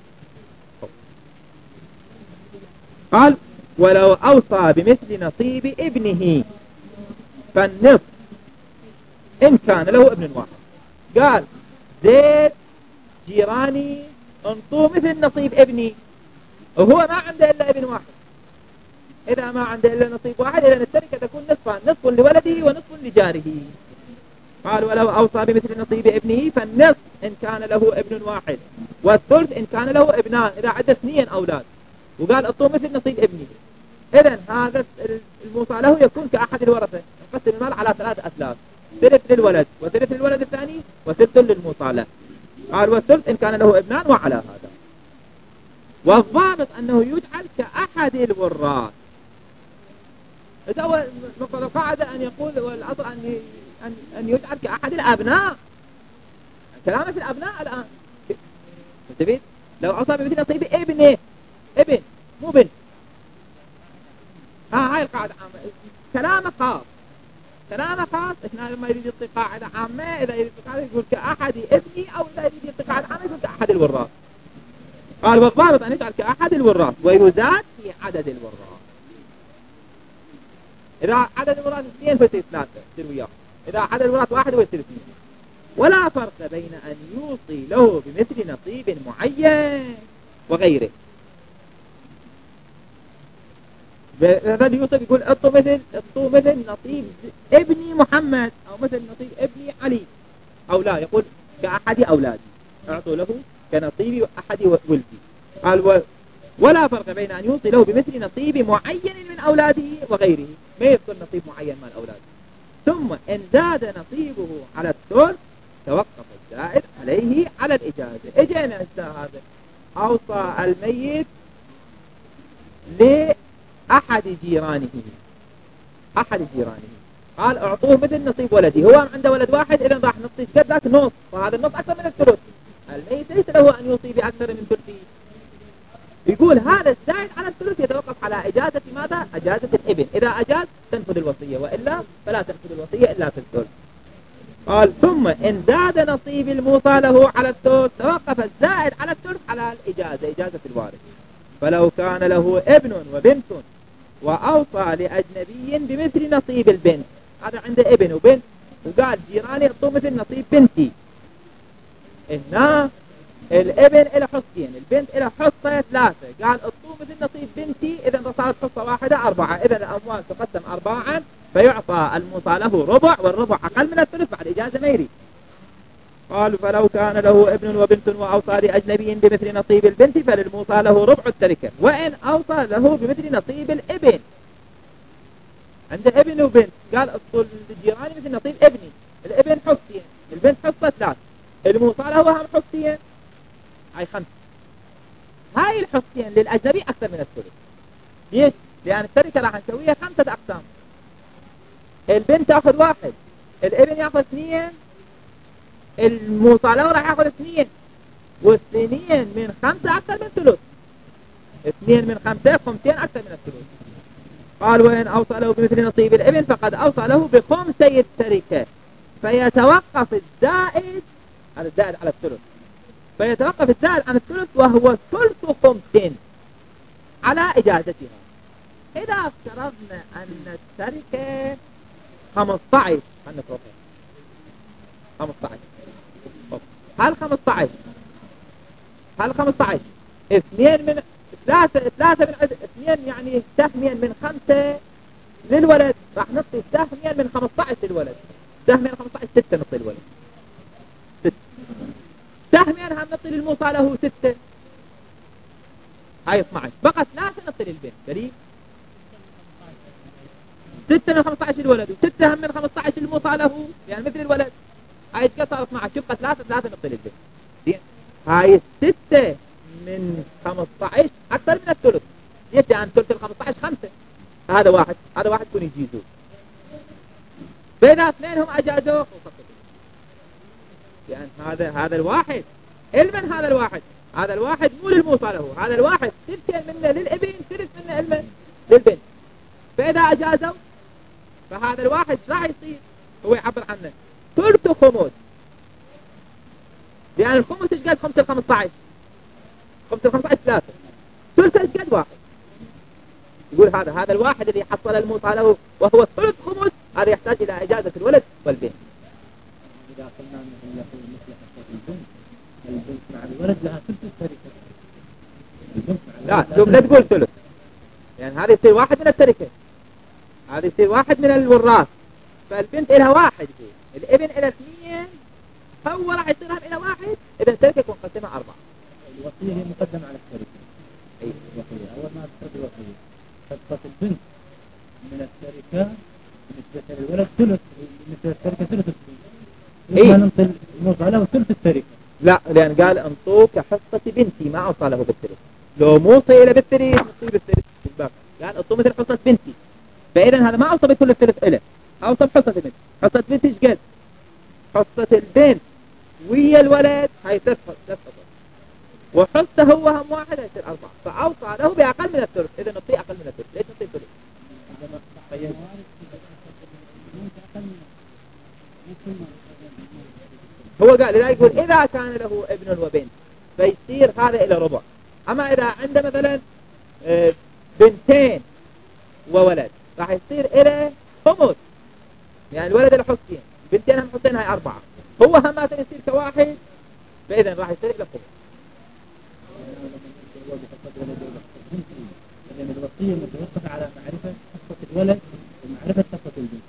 قال ولو أوصى بمثل نصيب ابنه فالنصف إن كان له ابن واحد. قال زيد جيراني انطوا مثل نصيب ابني وهو ما عنده إلا ابن واحد، إذا ما عنده إلا نصيب واحد إذا التركة تكون نصفان، نصف لولده ونصف لجاره. قال ولو أوصى بمثل نصيب ابنه فالنصف إن كان له ابن واحد والثلث إن كان له ابنان، إذا عدى اثنين أولاد وقال أعطوه مثل نصيب ابنه، إذن هذا الموصى له يكون كأحد الورثة، نقسم المال على ثلاثة أثلاث، ثلث للولد وثلث للولد الثاني وثلث للموصى له. قال والثلث إن كان له ابنان وعلى هذا. والضابط أنه يجعل كأحد الوراث. إذا هو القاعدة أن يقول والأصل أن أن أن يجعل كأحد الأبناء. كلامه في الأبناء الآن. انتبه لو أوصى بمثل نصيب ابنه، ابن مو بنت. ها هاي القاعدة عامة. كلامه خاص. كلامه خاص. إحنا لما يريد يعطي قاعدة عامة إذا يريد قاعدة يقول كأحد ابني، أو إذا يريد يعطي قاعدة عامة يقول كأحد الوراث. قال والضابط أن يجعل كأحد الوراث ويزاد في عدد الوراث. إذا عدد الوراث اثنين فيصير ثلاثة يصير وياه، إذا عدد الوراث واحد ويصير اثنين. ولا فرق بين أن يوصي له بمثل نصيب معين وغيره. هذا يوصي يقول اعطوا مثل اعطوا مثل نصيب ابني محمد أو مثل نصيب ابني علي، أو لا يقول كأحد أولادي اعطوا له كنصيب أحد ولدي. قال و ولا فرق بين أن يوصي له بمثل نصيب معين من أولاده وغيره، ما يذكر نصيب معين من أولاده. ثم إن زاد نصيبه على الثلث توقف الزائد عليه على الإجازة. إجينا هذا أوصى الميت لأحد جيرانه، أحد جيرانه قال أعطوه مثل نصيب ولدي، هو عنده ولد واحد إذا راح نصيب كذاك نص، وهذا النص أكثر من الثلث. الميت ليس له أن يوصي بأكثر من ثلثه. يقول هذا الزائد على الثلث يتوقف على إجازة ماذا؟ إجازة الابن. إذا أجاز تنفذ الوصية، وإلا فلا تنفذ الوصية إلا في الثلث. قال ثم إن زاد نصيب الموصى له على الثلث توقف الزائد على الثلث على الإجازة، إجازة الوارث. فلو كان له ابن وبنت وأوصى لأجنبي بمثل نصيب البنت، هذا عنده ابن وبنت وقال جيراني اعطوه مثل نصيب بنتي، هنا الابن إلى حصتين، البنت إلى حصة ثلاثة، قال اعطوه مثل نصيب بنتي، إذا صارت حصة واحدة أربعة، إذا الأموال تقسم أرباعا فيعطى الموصى له ربع، والربع أقل من الثلث بعد إجازة ما يريد. قال فلو كان له ابن وبنت وأوصى لأجنبي بمثل نصيب البنت فللموصى له ربع التركة، وإن أوصى له بمثل نصيب الابن، عنده ابن وبنت قال اعطوا الجيران مثل نصيب ابني، الابن حصتين البنت حصة ثلاث، الموصى له هم حصتين، هاي خمسة. هاي الحصتين للأجنبي أكثر من الثلث. ليش؟ لأن التركة راح نسويها خمسة أقسام، البنت تأخذ واحد، الابن يأخذ اثنين، الموصى له راح يأخذ اثنين، واثنين من خمسة أكثر من ثلث، اثنين من خمسة خمسين أكثر من الثلث. قال وإن أوصى له بمثل نصيب الابن فقد أوصى له بخمسي التركة فيتوقف الزائد على الزائد على الثلث فيتوقف الزائد عن الثلث وهو ثلث خمس على إجازتها. إذا افترضنا أن التركة خمسة عشر هنفرضها خمسة عشر هل خمسة عشر هل خمسة عشر اثنين من ثلاثة ثلاثة من عد... اثنين يعني سهميا من خمسة للولد راح نعطي سهميا من خمسة عشر للولد سهميا من خمسة عشر ستة نعطي الولد ستة سهميا هم نعطي للموصى له ستة هاي اثناشر بقى ثلاثة نعطي للبنت قريب ستة من خمسة عشر الولد وستة هم من خمسة عشر الموصى له يعني مثل الولد هاي تقطع اثناشر يبقى ثلاثة ثلاثة نعطي للبنت دي. هاي الستة من خمسة عشر أكثر من الثلث ليش؟ لأن ثلث ال خمسة عشر خمسة هذا واحد هذا واحد يكون يجيزوه فإذا اثنينهم أجازوه يعني هذا هذا الواحد علما هذا الواحد هذا الواحد مو للموصى له هذا الواحد ثلثين منه للابن ثلث منه علما للبنت فإذا أجازوا فهذا الواحد راح يصير هو يعبر عنه ثلث خمس لأن الخمس ايش قد خمسة ال خمسة عشر خمسة ال خمسة عشر ثلاثة ثلث ايش قد واحد يقول هذا هذا الواحد الذي حصل الموصى له وهو ثلث خمس هذا يحتاج إلى إجازة الولد والبنت. إذا قلنا أنه يقول مثل حصة البنت البنت مع الولد لها ثلث التركة لا شوف لا تقول ثلث يعني هذا يصير واحد من التركة هذا يصير واحد من الوراث فالبنت إلها واحد الابن إلى اثنين هو راح يصيرهم إلى واحد إذا التركة يكون قسمها أربعة. الوصية هي مقدمة على التركة أي الوصية أول ما تفرض الوصية حصة البنت من التركة بالنسبة للولد ثلث مثل التركة ثلث البنت إيه ننطي الموصى له ثلث التركة لا لأن قال انطوك حصة بنتي ما أوصى له بالثلث لو موصي إلى بالثلث نصيب الثلث قال انطو مثل حصة بنتي فإذا هذا ما أوصى بكل الثلث إله أوصى بحصة البنت حصة بنتي ايش قد حصة البنت ويا الولد هاي تسقط تسقط وحصة هو هم واحد يصير أربعة فأوصى له بأقل من الثلث إذا نطيع أقل من الثلث ليش نطيع ثلث هو قال لا يقول إذا كان له ابن وبنت فيصير هذا إلى ربع أما إذا عنده مثلا بنتين وولد راح يصير إلى خمس يعني الولد له حصتين بنتين هم حصتين هاي أربعة هو هم ما يصير كواحد فإذا راح يصير إلى خمس. لأن الوصية متوقفة على معرفة حصة الولد ومعرفة حصة البنت.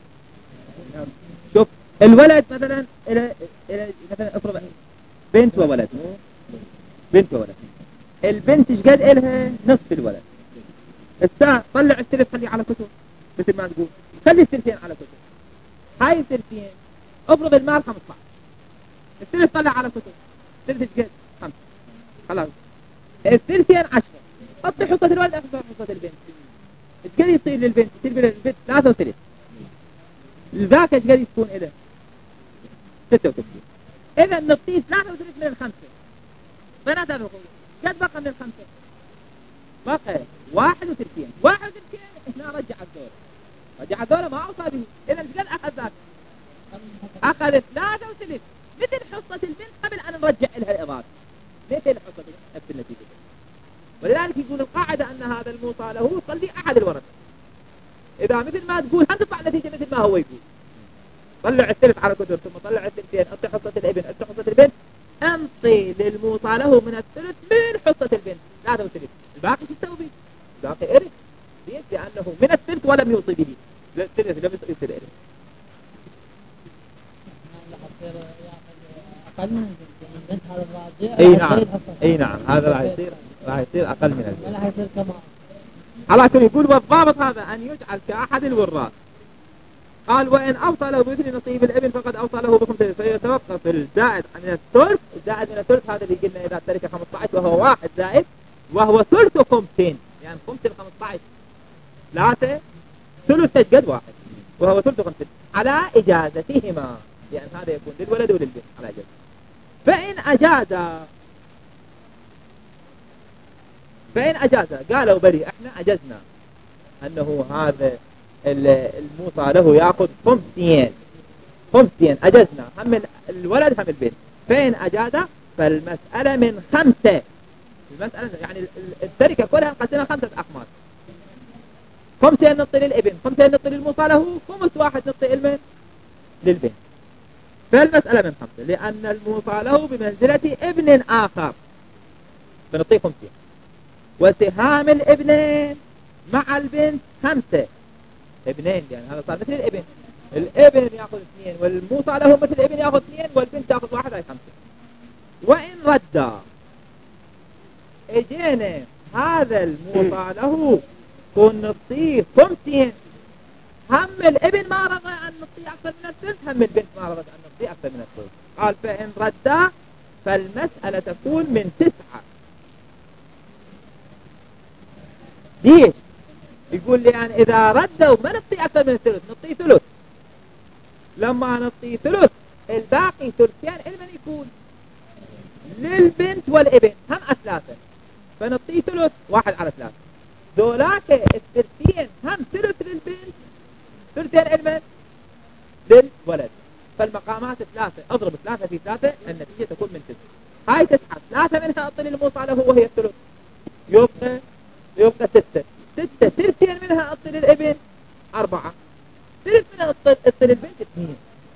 شوف الولد مثلا إلى إلى مثلا افرض بنت وولد بنت وولد البنت ايش قد إلها نصف الولد الساعة طلع الثلث خليه على كتب مثل ما تقول خلي الثلثين على كتب هاي الثلثين افرض المال خمسة عشر الثلث طلع على كتب الثلث ايش قد خمسة خلاص الثلثين عشرة حط حصة الولد أخذ حصة البنت ايش قد يصير للبنت يصير للبنت ثلاثة وثلث ذاك ايش قد يكون إذا ستة وثلاثين إذا نطيس ثلاثة وثلث من الخمسة ثلاثة وثلث قد بقى من الخمسة بقى واحد وثلاثين واحد وثلاثين احنا رجع الدورة رجع الدورة ما أوصى به إذا ايش قد أخذ ذاك أخذ ثلاثة وثلث مثل حصة البنت قبل أن نرجع لها الإضافة مثل حصة نفس النتيجة ولذلك يقول القاعدة أن هذا الموصى له يصلي أحد الورثة إذا مثل ما تقول هتطلع نتيجة مثل ما هو يقول طلع الثلث على كتر ثم طلع الثلثين أنطي حصة الابن أنطي حصة البنت أنطي للموصى له من الثلث من حصة البنت ثلاثة وثلث الباقي شو تسوي به؟ الباقي إرث ليش؟ لأنه من الثلث ولم يوصي به الثلث لم يصير إرث أقل من البنت هذا الراجع اي نعم اي نعم هذا راح يصير راح يصير اقل من البنت ولا يصير كما على كل يقول والضابط هذا ان يجعل كاحد الوراث قال وان اوصى له بمثل نصيب الابن فقد اوصى له بخمسة فيتوقف الزائد عن الثلث الزائد من الثلث هذا اللي قلنا اذا ترك خمسة عشر وهو واحد زائد وهو ثلث خمسين يعني خمسة خمسة عشر ثلاثة ثلث قد واحد وهو ثلث خمسين على اجازتهما يعني هذا يكون للولد وللبنت على اجازته فإن أجاز فإن أجاز قالوا بلي احنا أجزنا أنه هذا الموصى له يأخذ خمسين خمسين أجزنا هم الولد هم البنت. فإن أجاز فالمسألة من خمسة، المسألة يعني التركة كلها قسمها خمسة أقمار، خمسين نطي للابن، خمسين نطي للموصى له، خمس واحد نطي المن للبنت. فالمسألة من خمسة لأن الموصى له بمنزلة ابن آخر فنطيه خمسين، وسهام الابنين مع البنت خمسة، ابنين يعني هذا صار مثل الابن، الابن يأخذ اثنين والموصى له مثل الابن يأخذ اثنين والبنت تأخذ واحد هاي خمسة. وإن رد اجينا هذا الموصى له كن نطيه خمسين، هم الابن ما رضى أن نطيه أكثر من الثلث، هم البنت ما رضى أن نطيه أكثر من الثلث. قال فإن رد فالمسألة تكون من تسعة. ليش؟ يقول لي يعني إذا ردوا ما نطي أكثر من الثلث، نطي ثلث، لما نطي ثلث الباقي ثلثين لمن يكون؟ للبنت والابن هم أثلاثة، فنطي ثلث واحد على ثلاثة، ذولاك الثلثين هم ثلث للبنت ثلثين لمن؟ للولد. فالمقامات ثلاثة، اضرب ثلاثة في ثلاثة النتيجة تكون من تسعة. هاي تسعة ثلاثة منها أطل الموصى له وهي الثلث، يبقى يبقى ستة، ستة ثلثين منها أطل الابن أربعة، ثلث منها أطل البنت اثنين.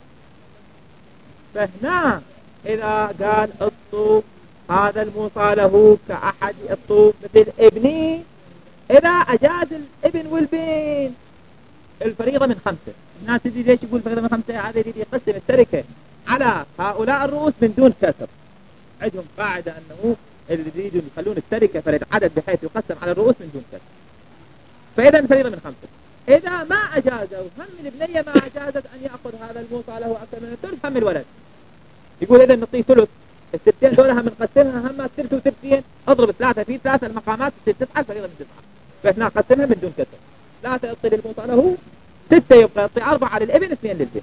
فهنا إذا قال الطوب هذا الموصى له كأحد الطوب مثل ابني، إذا أجاز الابن والبنت الفريضة من خمسة. الناس تجي ليش يقول الفريضة من خمسة؟ هذا يريد يقسم التركة على هؤلاء الرؤوس من دون كسر. عندهم قاعدة أنه اللي يريدون يخلون التركة فريد عدد بحيث يقسم على الرؤوس من دون كسر. فإذا الفريضة من خمسة. إذا ما أجازوا هم البنية ما أجازت أن يأخذ هذا الموصى له أكثر من الثلث هم الولد. يقول إذا نعطيه ثلث، الثلثين دولها بنقسمها هم الثلث وثلثين، اضرب ثلاثة في ثلاثة المقامات تصير تسعة، الفريضة من تسعة. فإحنا نقسمها من دون كسر. ثلاثة يعطي للموصى له، ستة يبقى يعطي أربعة للابن، اثنين للبنت.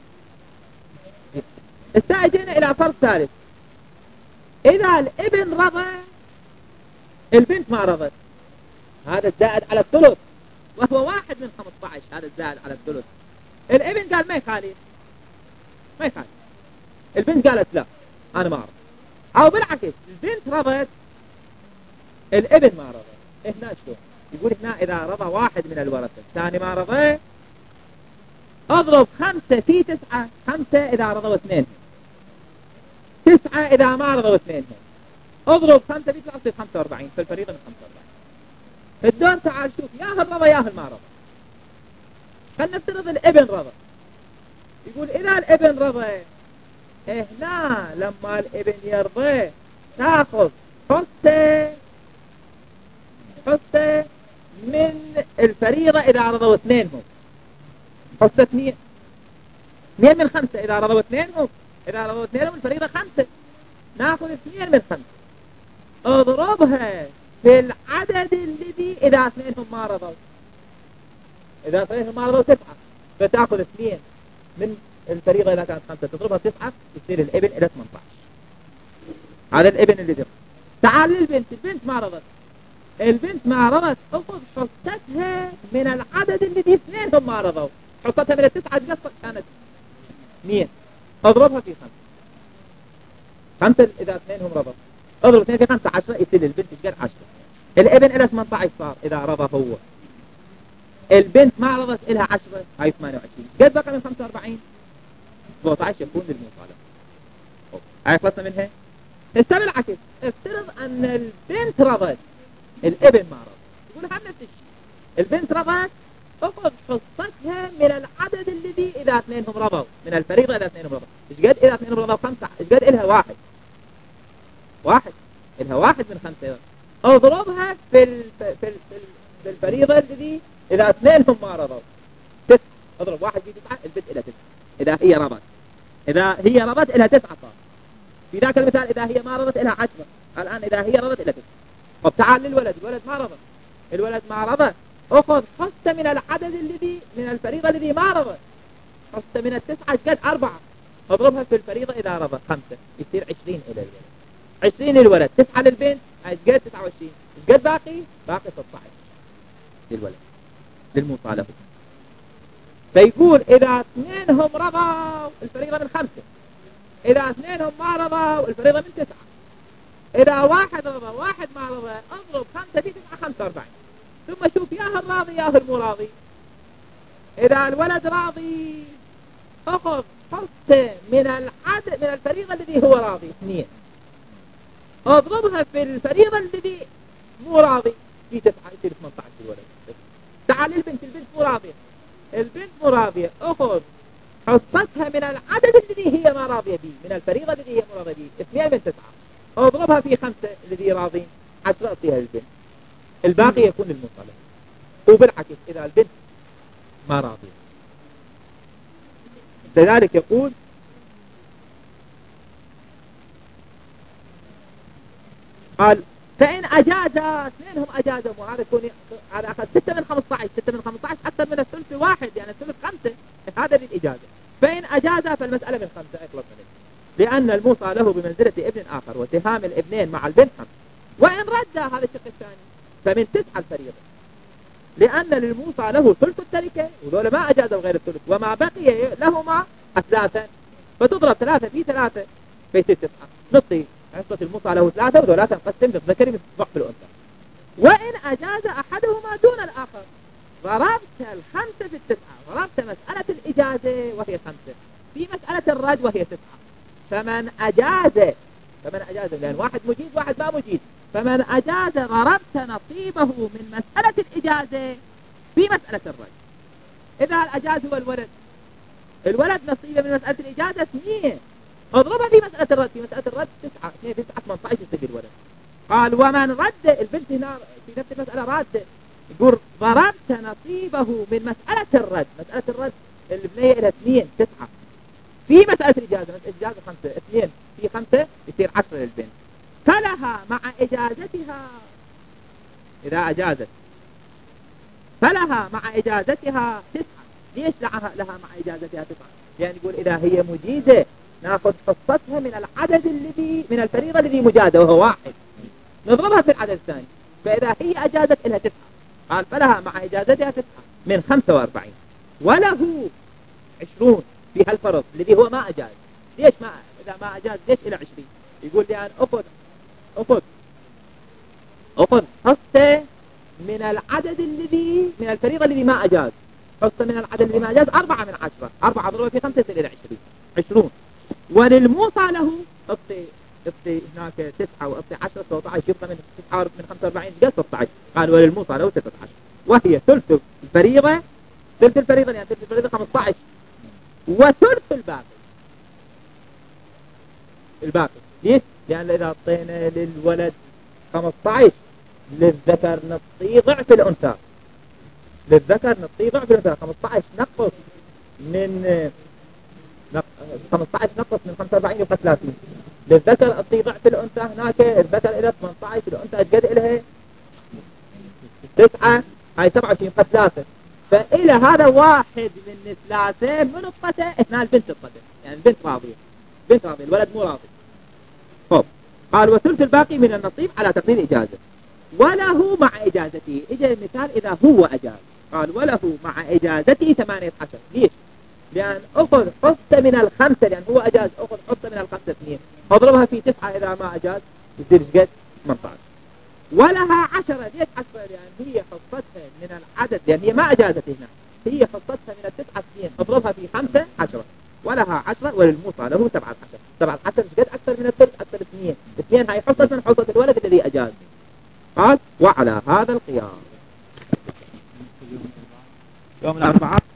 استأجينا إلى فرض ثالث. إذا الابن رضى البنت ما رضت، هذا الزائد على الثلث وهو واحد من خمسة عشر، هذا الزائد على الثلث. الابن قال ما يخالف ما يخالف، البنت قالت لا أنا ما أرضى، أو بالعكس البنت رضت الابن ما رضى. هنا شلون؟ يقول هنا إذا رضى واحد من الورثة الثاني ما رضى، اضرب خمسة في تسعة، خمسة إذا رضوا اثنين، تسعة إذا ما رضوا اثنين، اضرب خمسة في تسعة تصير خمسة وأربعين، فالفريضة من خمسة وأربعين. الدور تعال شوف ياهل رضى ياهل ما رضى. خلنا نفترض الابن رضى، يقول إذا الابن رضى هنا لما الابن يرضى تاخذ حصة حصة من الفريضة إذا رضوا اثنينهم، حصة اثنين اثنين من خمسة إذا رضوا اثنينهم، إذا رضوا اثنينهم الفريضة خمسة، ناخذ اثنين من خمسة اضربها في العدد الذي إذا اثنينهم ما رضوا، إذا اثنينهم ما رضوا تسعة، فتأخذ اثنين من الفريضة إذا كانت خمسة تضربها تسعة يصير الابن إلى ثمانية عشر. هذا الابن اللي ذكر. تعال للبنت، البنت ما رضت، البنت ما رضت أخذ حصتها من العدد الذي اثنينهم ما رضوا، حصتها من التسعة قصة كانت اثنين، اضربها في خمسة، خمسة إذا اثنينهم رضوا، اضرب اثنين في خمسة عشرة يصير البنت قد عشرة، الابن إلى ثمانية عشر صار إذا رضى هو، البنت ما رضت إلها عشرة هاي ثمانية وعشرين، قد بقى من خمسة وأربعين ثلاثة عشر يكون للمصالح. هاي خلصنا منها. استمع العكس، افترض أن البنت رضت الابن ما رضى، يقول هم نفس الشيء، البنت رضت أخذ حصتها من العدد الذي إذا اثنينهم رضوا، من الفريضة إذا اثنينهم رضوا. إيش قد إذا اثنينهم رضوا خمسة، إيش قد إلها واحد واحد إلها واحد من خمسة، اضربها في ال... في, ال... في الفريضة الذي إذا اثنينهم ما رضوا تسعة، اضرب واحد في تسعة البنت إلى تسعة إذا هي رضت، إذا هي رضت إلها تسعة صار. في ذاك المثال إذا هي ما رضت إلها عشرة، الآن إذا هي رضت إلى تسعة. طب تعال للولد، الولد ما رضى، الولد ما رضى أخذ حصة من العدد الذي من الفريضة الذي ما رضى، حصة من التسعة قد أربعة، اضربها في الفريضة إذا رضى خمسة يصير عشرين إلى الولد. عشرين للولد، تسعة للبنت، ايش قد تسعة وعشرين، ايش قد باقي؟ باقي ستة عشر للولد للموصى له. فيقول إذا اثنينهم رضوا الفريضة من خمسة، إذا اثنينهم ما رضوا الفريضة من تسعة، إذا واحد رضى واحد ما رضى اضرب خمسة في تسعة خمسة واربعين، ثم شوف ياه الراضي ياه المو راضي. إذا الولد راضي أخذ حصة من العدد من الفريضة الذي هو راضي اثنين، اضربها في الفريضة الذي مو راضي في تسعة يصير ثمانية عشر الولد. تعال البنت، البنت مو راضية، البنت مو راضية أخذ حصتها من العدد الذي هي ما راضية به، من الفريضة الذي هي مو راضية به، اثنين من تسعة اضربها في خمسة الذي راضين، عشرة أعطيها للبنت، الباقي يكون للمصلح. وبالعكس إذا البنت ما راضية. لذلك يقول قال فإن أجاز اثنينهم أجازهم، وهذا يكون هذا أخذ ستة من خمسة عشر، ستة من خمسة عشر أكثر من الثلث واحد، يعني الثلث خمسة، هذا للإجازة. فإن أجاز فالمسألة من خمسة يخلص منه، لأن الموصى له بمنزلة ابن آخر، وتهام الابنين مع البنت خمسة. وإن رد هذا الشق الثاني فمن تسعة الفريضة، لأن للموصى له ثلث التركة، وذولا ما أجازوا غير الثلث، وما بقي لهما الثلاثة، فتضرب ثلاثة في ثلاثة فيصير تسعة. نطي حصة الموصى له ثلاثة، وذولا تنقسم للذكر مثل ضعف الأنثى. وإن أجاز أحدهما دون الآخر ضربت الخمسة في التسعة، ضربت مسألة الإجازة وهي خمسة في مسألة الرد وهي تسعة. فمن أجاز فمن أجاز لأن واحد مجيز واحد ما مجيز، فمن أجاز ضربت نصيبه من مسألة الإجازة في مسألة الرد. إذا الأجاز هو الولد، الولد نصيبه من مسألة الإجازة اثنين، اضربها في مسألة الرد، في مسألة الرد تسعة، اثنين في تسعة ثمانية عشر يصير الولد. قال ومن رد البنت هنا في نفس المسألة رادة، يقول ضربت نصيبه من مسألة الرد، مسألة الرد البنية إلى اثنين تسعة، في مسألة الإجازة مسألة الإجازة خمسة، اثنين في خمسة يصير عشرة للبنت. فلها مع إجازتها إذا أجازت، فلها مع إجازتها تسعة. ليش لها, لها مع إجازتها تسعة؟ يعني يقول إذا هي مجيزة ناخذ حصتها من العدد الذي من الفريضة الذي مجازة وهو واحد، نضربها في العدد الثاني، فإذا هي أجازت إلها تسعة. قال فلها مع إجازتها تسعة من خمسة واربعين، وله عشرون في هالفرض الذي هو ما أجاز. ليش ما إذا ما أجاز ليش إلى عشرين؟ يقول لي أن أخذ أخذ أخذ حصة من العدد الذي من الفريضة الذي ما أجاز، حصة من العدد الذي ما أجاز أربعة من عشرة، أربعة ضربة في خمسة إلى عشرين، عشرون. وللموصى له أعطي أعطي هناك تسعة وأعطي عشرة ستة عشر، يبقى من تسعة من خمسة وأربعين قد ستة عشر. قال وللموصى له ستة عشر، وهي ثلث الفريضة، ثلث الفريضة يعني ثلث الفريضة خمسة عشر، وثلث الباقي الباقي. ليش؟ لأن إذا أعطينا للولد خمسة عشر للذكر نعطيه ضعف الأنثى، للذكر نعطيه ضعف الأنثى. خمسة عشر نقص من خمسة عشر نقص من خمسة وأربعين يبقى ثلاثين، للذكر أعطيه ضعف الأنثى. هناك الذكر إلى ثمانية عشر، الأنثى قد إلها تسعة، هاي سبعة وعشرين يبقى ثلاثة. فإلى هذا واحد من ثلاثة من الطتة، اثنان البنت الطتة، يعني البنت راضية، بنت راضية، الولد مو راضي. طب قال وثلث الباقي من النصيب على تقدير إجازة، وله مع إجازته. إجا المثال إذا هو أجاز، قال وله مع إجازته ثمانية عشر. ليش؟ لأن أخذ حصة من الخمسة، لأن هو أجاز أخذ حصة من الخمسة اثنين، أضربها في تسعة إذا ما أجاز يصير قد ثمانية عشر. ولها عشرة. ليش عشرة؟ لأن هي حصتها من العدد، لأن هي ما أجازت هنا، هي حصتها من التسعة اثنين، أضربها في خمسة عشرة، ولها عشرة. وللموصى له سبعة عشر. سبعة عشر قد أكثر من الثلث، أكثر اثنين، اثنين هاي حصة من حصة الولد الذي أجاز. قال وعلى هذا القياس يوم الأربعاء